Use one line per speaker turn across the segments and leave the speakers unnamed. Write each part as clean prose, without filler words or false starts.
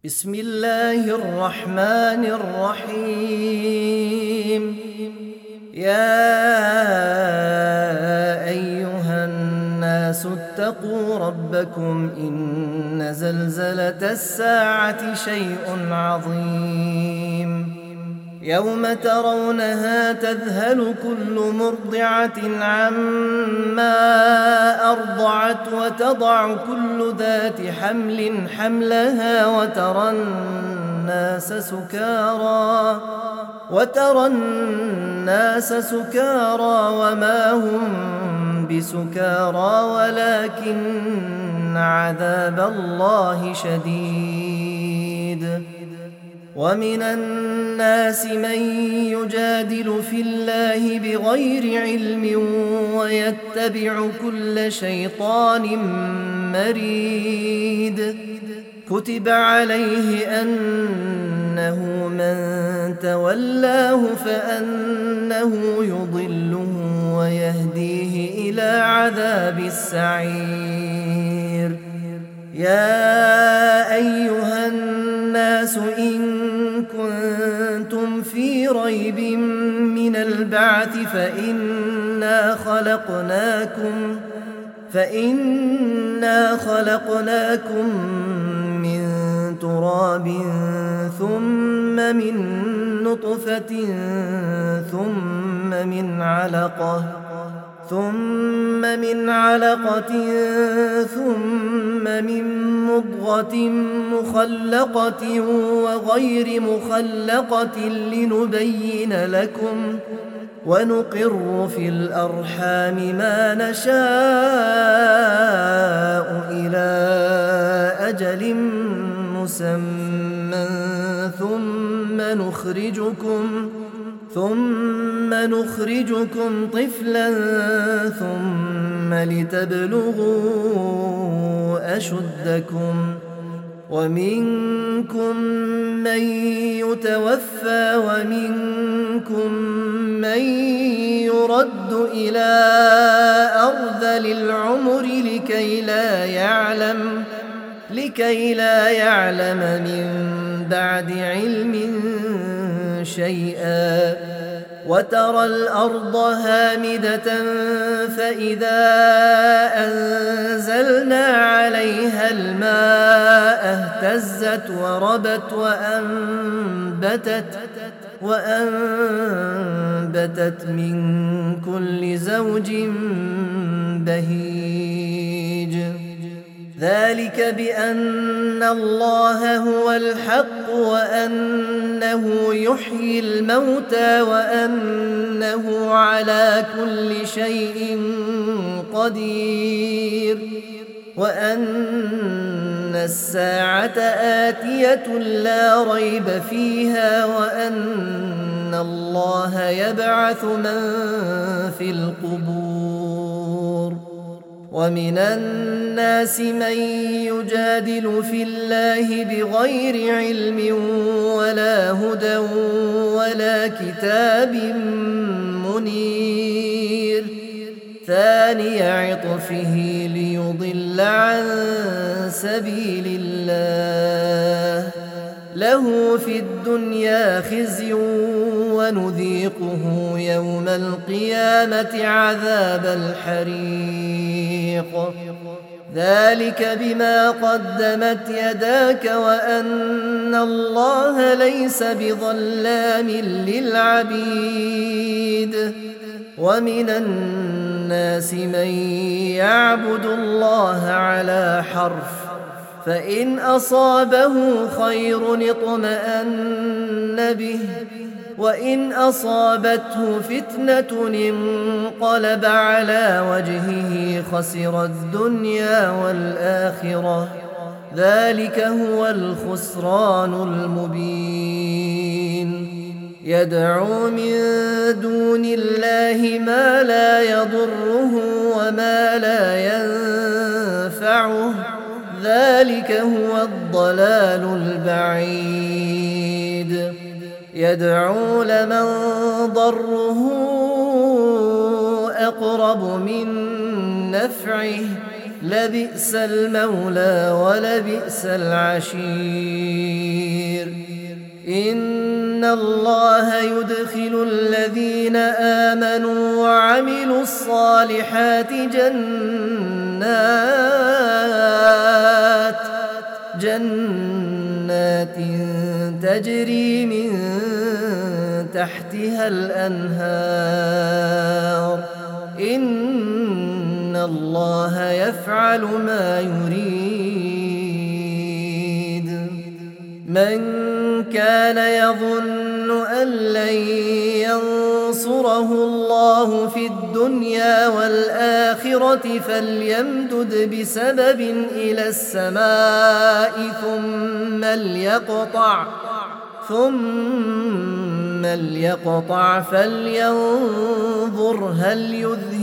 بسم الله الرحمن الرحيم. يا أيها الناس اتقوا ربكم إن زلزلة الساعة شيء عظيم يوم ترونها تذهل كل مرضعة عما أرضعت وتضع كل ذات حمل حملها وترى الناس سكارى وما هم بسكارى ولكن عذاب الله شديد. ومن الناس من يجادل في الله بغير علم ويتبع كل شيطان مريد. كتب عليه أنه من تولاه فأنه يضله ويهديه إلى عذاب السعير. يا أيها الناس إن كنتم في ريب من البعث فإنا خلقناكم من تراب ثم من نطفة ثم من علقة ثم من مضغة مخلقة وغير مخلقة لنبين لكم ونقر في الأرحام ما نشاء إلى أجل مسمى ثم نخرجكم طفلا ثم لتبلغوا أشدكم ومنكم من يتوفى ومنكم من يرد إلى أرذل العمر لكي لا يعلم من بعد علم شيئا. وترى الأرض هامدة فإذا أنزلنا عليها الماء اهتزت وربت وأنبتت من كل زوج بهيج. ذلك بأن الله هو الحق وأنه يحيي الموتى وأنه على كل شيء قدير وأن الساعة آتية لا ريب فيها وأن الله يبعث من في القبور. ومن الناس من يجادل في الله بغير علم ولا هدى ولا كتاب منير. ثاني عطفه ليضل عن سبيل الله له في الدنيا خزي ونذيقه يوم القيامة عذاب الحريق. ذلك بما قدمت يداك وأن الله ليس بظلام للعبيد. ومن الناس من يعبد الله على حرف فإن أصابه خير اطمأن به وإن أصابته فتنة انقلب على وجهه خسر الدنيا والآخرة. ذلك هو الخسران المبين. يدعو من دون الله ما لا يضره وما لا ينفعه ذلك هو الضلال البعيد. يدعو لمن ضره أقرب من نفعه لبئس المولى ولبئس العشير. إن الله يدخل الذين آمنوا وعملوا الصالحات جنات تجري من تحتها الأنهار. إن الله يفعل ما يريد. من كان يظن أن لن ينصره الله في الدنيا والآخرة فليمدد بسبب إلى السماء ثم ليقطع فلينظر هل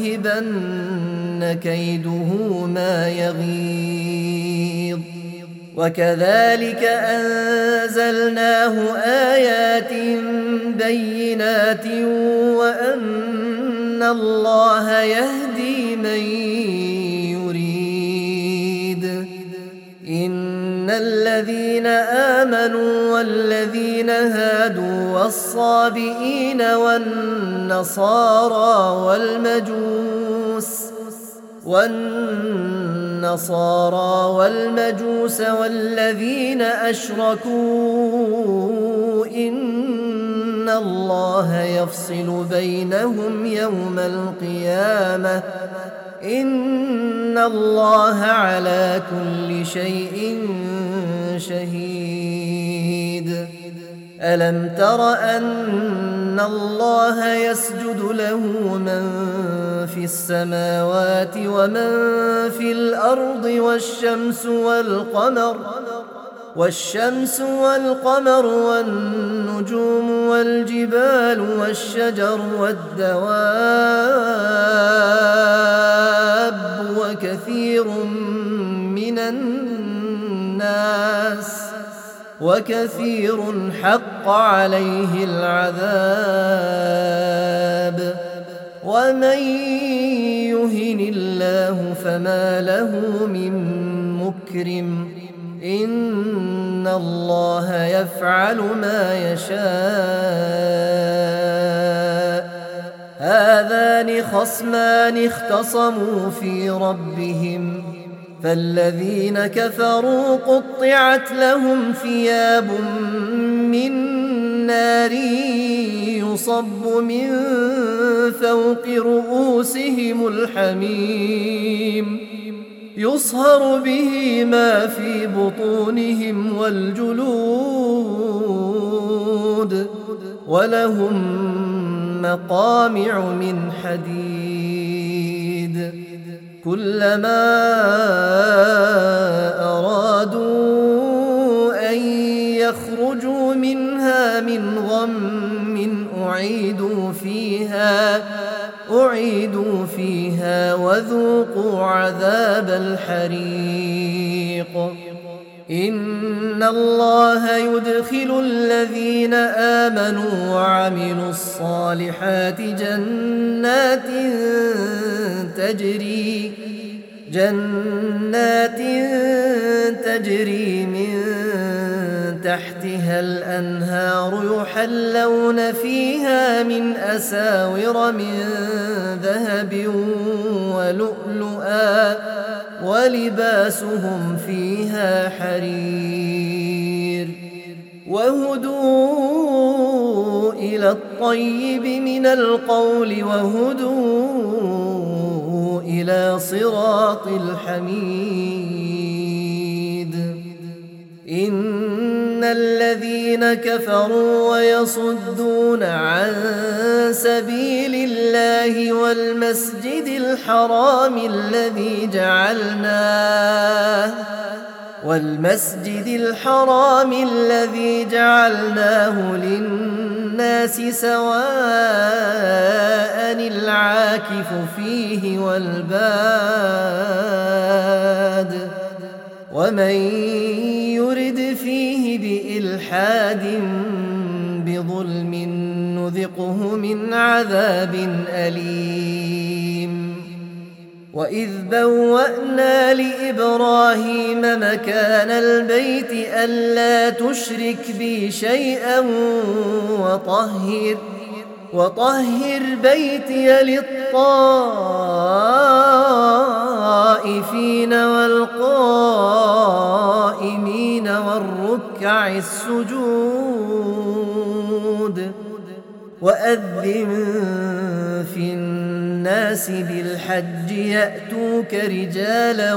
يذهبن كيده ما يغيظ. وكذلك أنزلناه آيات بينات وأن الله يهدي من يريد. إن الذين آمنوا والذين هادوا والصابئين والنصارى والمجوس والذين أشركوا إن الله يفصل بينهم يوم القيامة. إن الله على كل شيء شهيد. ألم تر أن الله يسجد له من في السماوات ومن في الأرض والشمس والقمر والنجوم والجبال والشجر والدواب وكثير حق عليه العذاب. ومن يهن الله فما له من مكرم. إن الله يفعل ما يشاء. هذان خصمان اختصموا في ربهم فالذين كفروا قطعت لهم ثياب من نار يصب من فوق رؤوسهم الحميم يصهر به ما في بطونهم والجلود ولهم مقامع من حديد. كلما أرادوا أن يخرجوا منها من غم أعيدوا فيها وذوقوا عذاب الحريق. إن الله يدخل الذين آمنوا وعملوا الصالحات جنات تجري من تحتها الأنهار يحلون فيها من أساور من ذهب ولؤلؤا ولباسهم فيها حرير. وهدوا إلى الطيب من القول وهدوا إلى صراط الحميد. إن الذين كفروا ويصدون عن سبيل الله والمسجد الحرام الذي جعلناه للناس سواء العاكف فيه والباد ومن يرد فيه بإلحاد بظلم نذقه من عذاب أليم. وإذ بوأنا لإبراهيم مكان البيت ألا تشرك بي شيئا وطهر بيتي للطائفين والقائمين والركع السجود وأذن في الناس بالحج يأتوك رجالا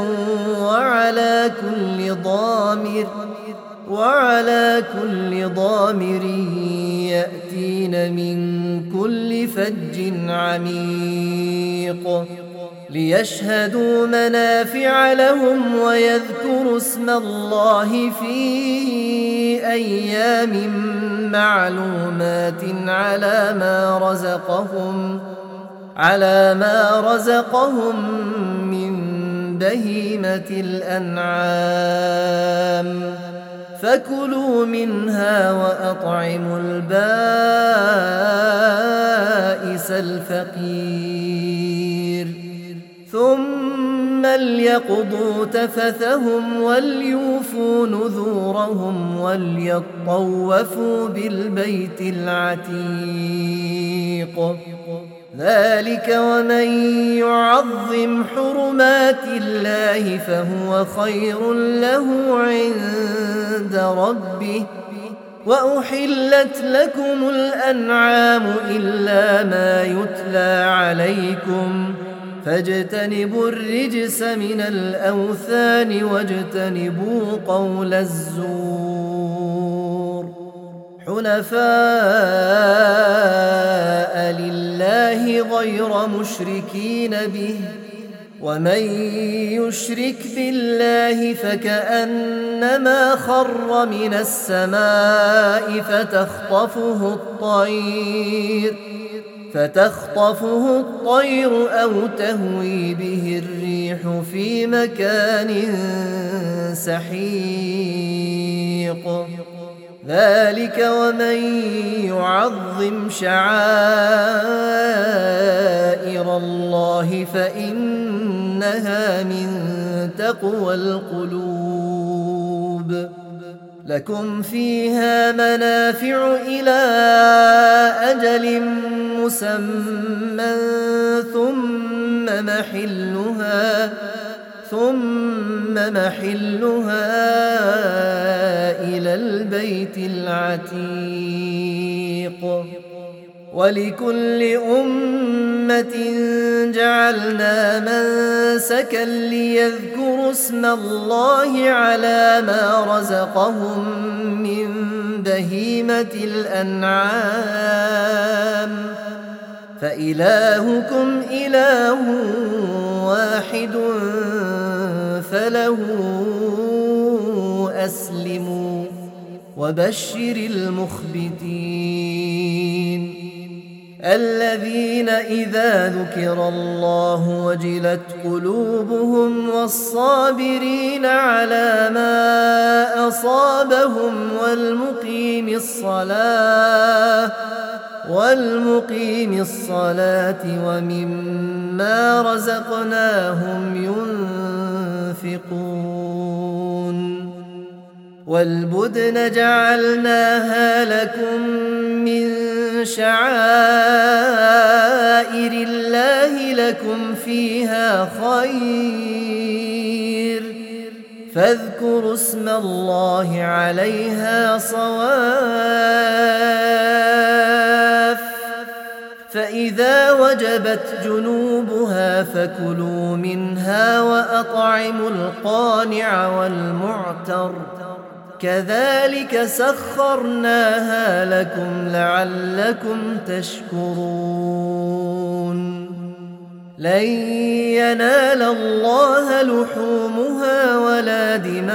وعلى كل ضامر يأتين من كل فج عميق ليشهدوا منافع لهم ويذكروا اسم الله في أيام معلومات على ما رزقهم من بهيمة الأنعام فكلوا منها وأطعموا البائس الفقير ثم ليقضوا تفثهم وليوفوا نذورهم وليطوفوا بالبيت العتيق ذلك ومن يعظم حرمات الله فهو خير له عند ربه وأحلت لكم الأنعام إلا ما يتلى عليكم فاجتنبوا الرجس من الأوثان واجتنبوا قول الزور حنفاء لله غير مشركين به ومن يشرك بالله فكأنما خر من السماء فتخطفه الطير أو تهوي به الريح في مكان سحيق ذلك ومن يعظم شعائر الله فإنها من تقوى القلوب لكم فيها منافع إلى أجل مسمى ثم محلها إلى البيت العتيق ولكل أمة جعلنا منسكا ليذكروا اسم الله على ما رزقهم من بهيمة الأنعام فإلهكم إله واحد فله أسلموا وبشر المخبتين الذين إذا ذكر الله وجلت قلوبهم والصابرين على ما أصابهم والمقيم الصلاة ومما رزقناهم ينفقون والبدن جعلناها لكم من شعائر الله لكم فيها خير فاذكروا اسم الله عليها صواف فإذا وجبت جنوبها فكلوا منها وأطعموا القانع والمعتر كذلك سخرناها لكم لعلكم تشكرون لن ينال الله لحومها ولا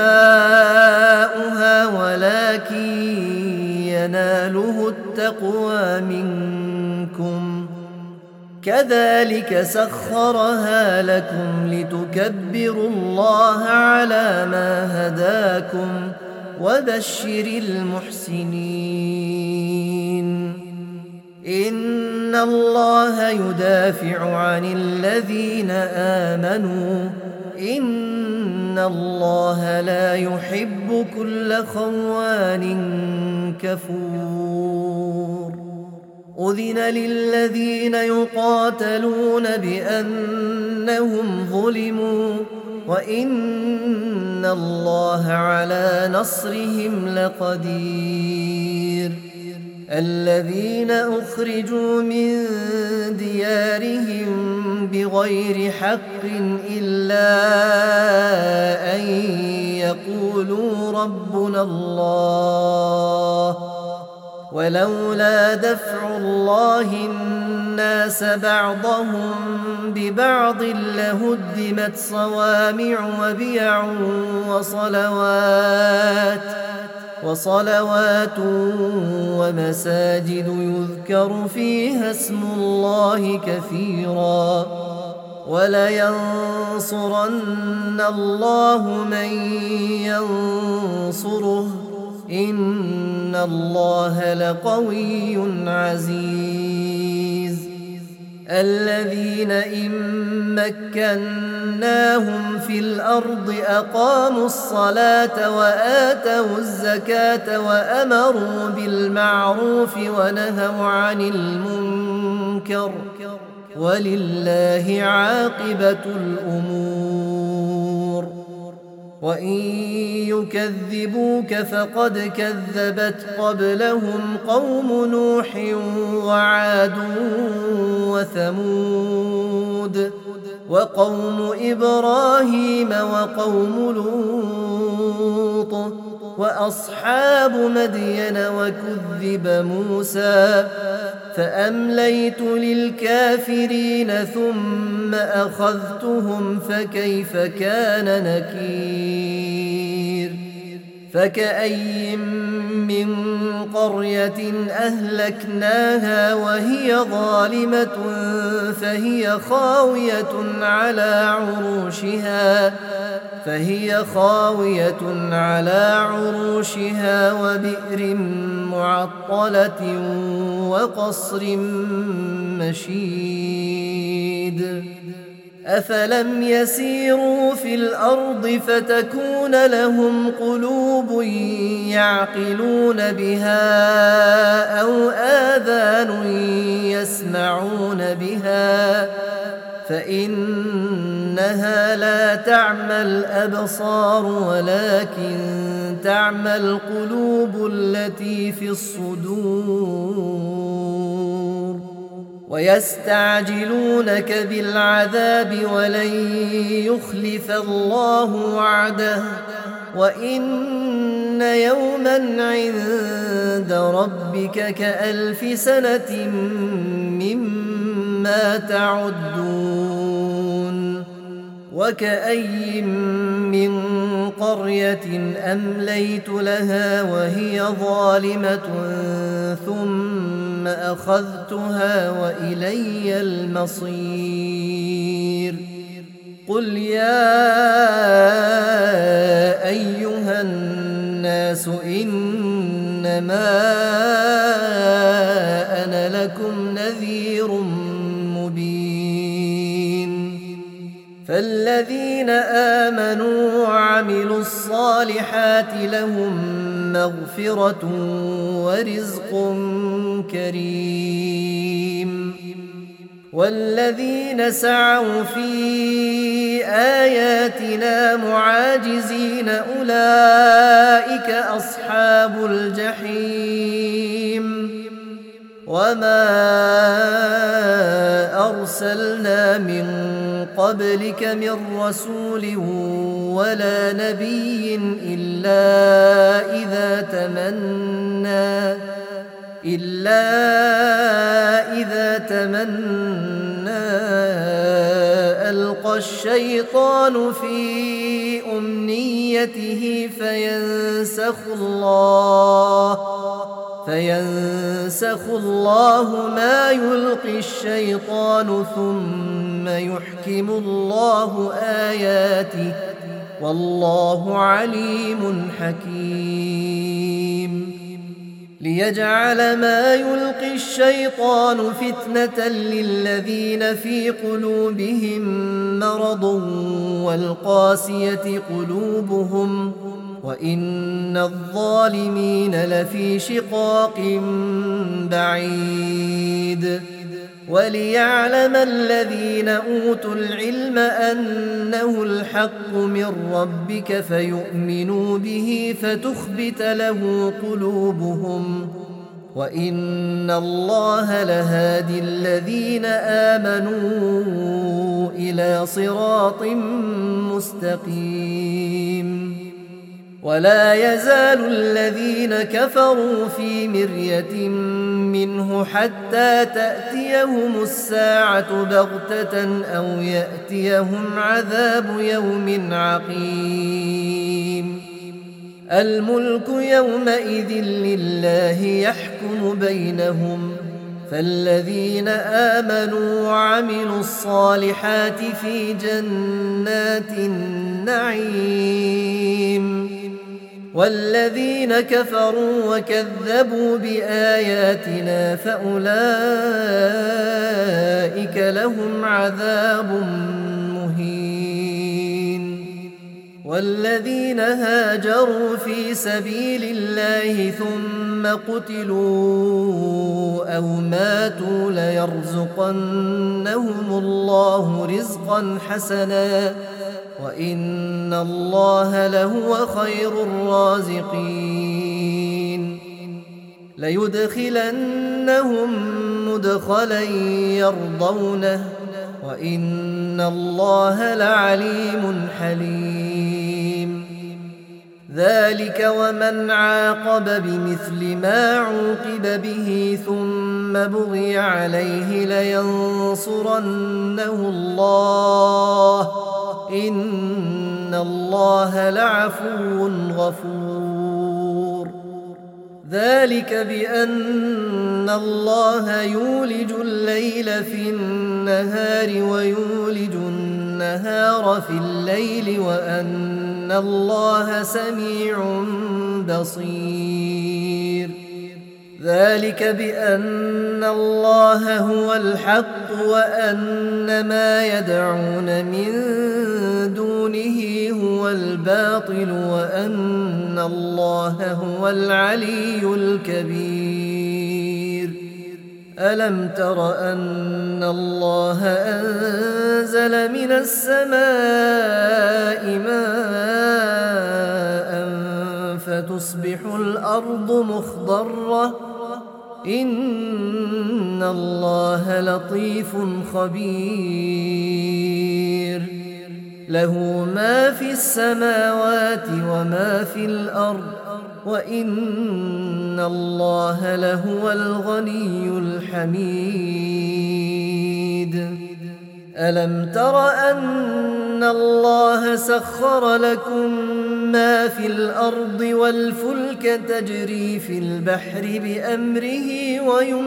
دماؤها ولكن يناله التقوى منكم كذلك سخرها لكم لتكبروا الله على ما هداكم وبشر المحسنين إن الله يدافع عن الذين آمنوا إن الله لا يحب كل خوان كفور أذن للذين يقاتلون بأنهم ظلموا وإن الله على نصرهم لقدير الذين أخرجوا من ديارهم بغير حق إلا أن يقولوا ربنا الله ولولا دفع الله الناس بعضهم ببعض لهدمت صوامع وبيع وصلوات ومساجد يذكر فيها اسم الله كثيرا ولينصرن الله من ينصره إن الله لقوي عزيز الذين إن مكناهم في الأرض أقاموا الصلاة وآتوا الزكاة وأمروا بالمعروف ونهوا عن المنكر ولله عاقبة الأمور وإن يكذبوك فقد كذبت قبلهم قوم نوح وعاد وثمود وقوم إبراهيم وقوم لوط وأصحاب مدين وكذب موسى فأمليت للكافرين ثم أخذتهم فكيف كان نكير فكأي من قرية أهلكناها وهي ظالمة فهي خاوية على عروشها وبئر معطلة وقصر مشيد أفلم يسيروا في الأرض فتكون لهم قلوب يعقلون بها أو آذان يسمعون بها فإنها لا تعمى الأبصار ولكن تعمى القلوب التي في الصدور ويستعجلونك بالعذاب ولن يخلف الله وعده وإن يوما عند ربك كألف سنة مما تعدون وكأي من قرية أمليت لها وهي ظالمة ثم أخذتها وإلي المصير قل يا أيها الناس إنما أنا لكم نذير مبين فالذين آمنوا وعملوا الصالحات لهم مغفرة ورزق كريم والذين سعوا في آياتنا معاجزين أولئك أصحاب الجحيم وما أرسلنا من قبلك من رسول ولا نبي إلا إذا تمنى ألقى الشيطان في أمنيته فينسخ الله ما يلقي الشيطان ثم يحكم الله آياته والله عليم حكيم ليجعل ما يلقي الشيطان فتنة للذين في قلوبهم مرض والقاسية قلوبهم وإن الظالمين لفي شقاق بعيد وليعلم الذين أوتوا العلم أنه الحق من ربك فيؤمنوا به فتخبت له قلوبهم وإن الله لهادي الذين آمنوا إلى صراط مستقيم ولا يزال الذين كفروا في مرية منه حتى تأتيهم الساعة بغتة أو يأتيهم عذاب يوم عقيم الملك يومئذ لله يحكم بينهم فالذين آمنوا وعملوا الصالحات في جنات النعيم والذين كفروا وكذبوا بآياتنا فأولئك لهم عذاب مهين والذين هاجروا في سبيل الله ثم قتلوا أو ماتوا ليرزقنهم الله رزقا حسنا وإن الله لهو خير الرازقين ليدخلنهم مدخلا يرضونه وإن الله لعليم حليم ذلك ومن عاقب بمثل ما عوقب به ثم بغي عليه لينصرنه الله إن الله لعفو غفور ذلك بأن الله يولج الليل في النهار ويولج النهار في الليل وأن الله سميع بصير ذلك بأن الله هو الحق وأن ما يدعون من دونه هو الباطل وأن الله هو العلي الكبير ألم تر أن الله أنزل من السماء ماء فتصبح الأرض مخضرة إن الله لطيف خبير له ما في السماوات وما في الأرض وإن الله لهو الغني الحميد ألم تر أن الله سخر لكم ما في الأرض والفلك تجري في البحر بأمره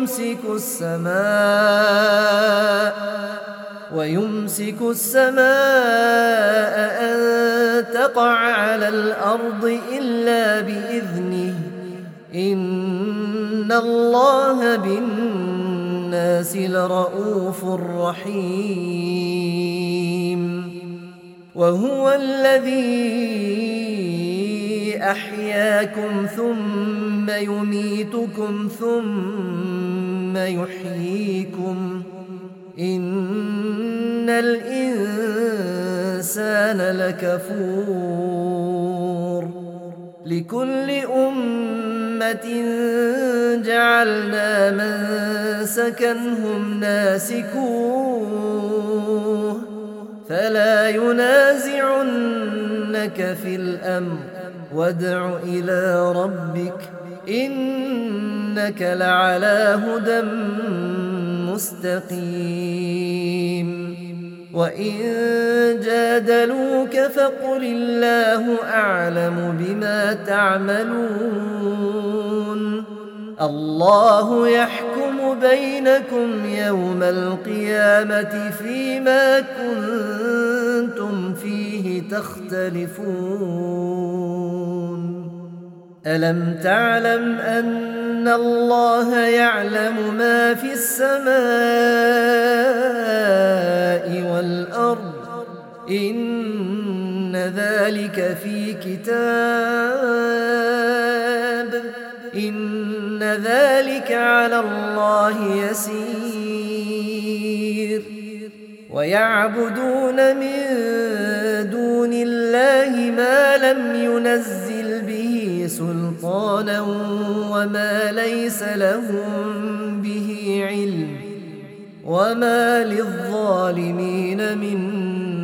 ويمسك السماء أن تقع على الأرض إلا بإذنه إن الله بالناس لرؤوف رحيم وهو الذي أحياكم ثم يميتكم ثم يحييكم إن الإنسان لكفور لكل أمة جعلنا منسكا هم ناسكوه فلا ينازعنك في الأمر وادع إلى ربك إنك لعلى هدى مستقيم وإن جادلوك فقل الله أعلم بما تعملون الله يحكم بينكم يوم القيامة فيما كنتم فيه تختلفون ألم تعلم أن الله يعلم ما في السماء والأرض إن ذلك في كتاب إن ذلك على الله يسير ويعبدون من دون الله ما لم ينزل به سلطانا وما ليس لهم به علم وما للظالمين من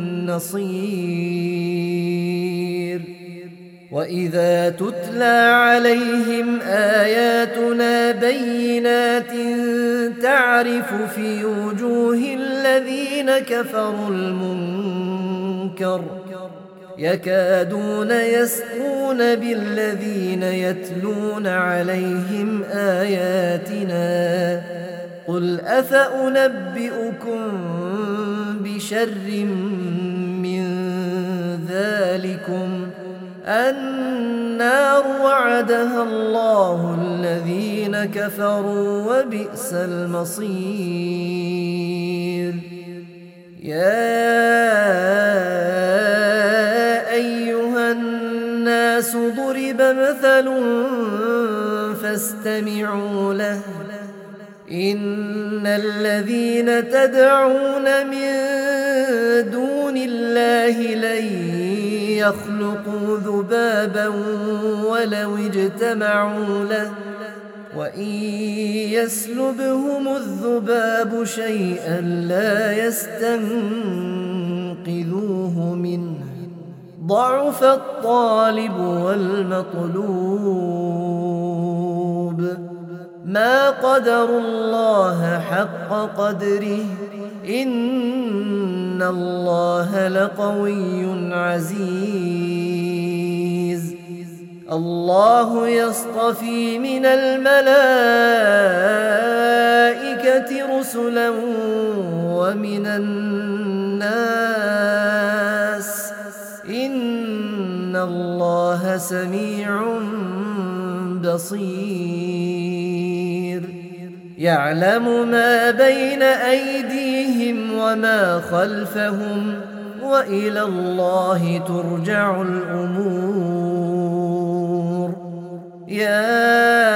نصير وإذا تتلى عليهم آياتنا بينات تعرف في وجوه الذين كفروا المنكر يكادون يسقون بالذين يتلون عليهم آياتنا قل أفأنبئكم بشر من ذلكم النار وعدها الله الذين كفروا وبئس المصير يا أيها الناس ضرب مثل فاستمعوا له إن الذين تدعون من دون الله لن يخلقوا ذبابا ولو اجتمعوا له وإن يسلبهم الذباب شيئا لا يستنقذوه منه ضعف الطالب والمطلوب ما قدروا الله حق قدره إن الله لقوي عزيز الله يصطفي من الملائكة رسلا ومن الناس إن الله سميع بصير يعلم ما بين أيديهم وما خلفهم وإلى الله ترجع الأمور يا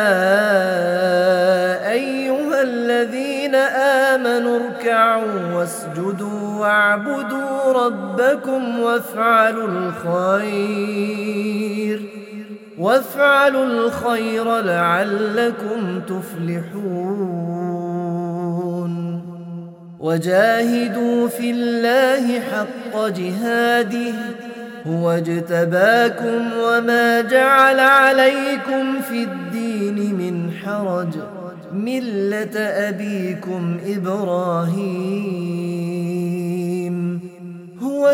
أيها الذين آمنوا اركعوا واسجدوا واعبدوا ربكم وافعلوا الخير لعلكم تفلحون وجاهدوا في الله حق جهاده هو اجتباكم وما جعل عليكم في الدين من حرج ملة أبيكم إبراهيم هو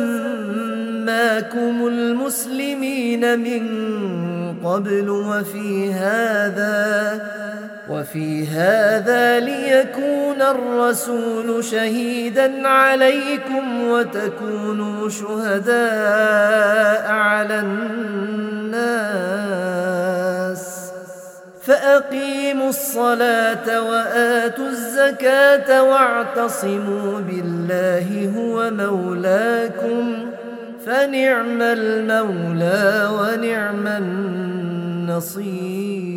سماكم المسلمين من قبل وفي هذا ليكون الرسول شهيدا عليكم وتكونوا شهداء على الناس فأقيموا الصلاة وآتوا الزكاة واعتصموا بالله هو مولاكم فنعم المولى ونعم النصير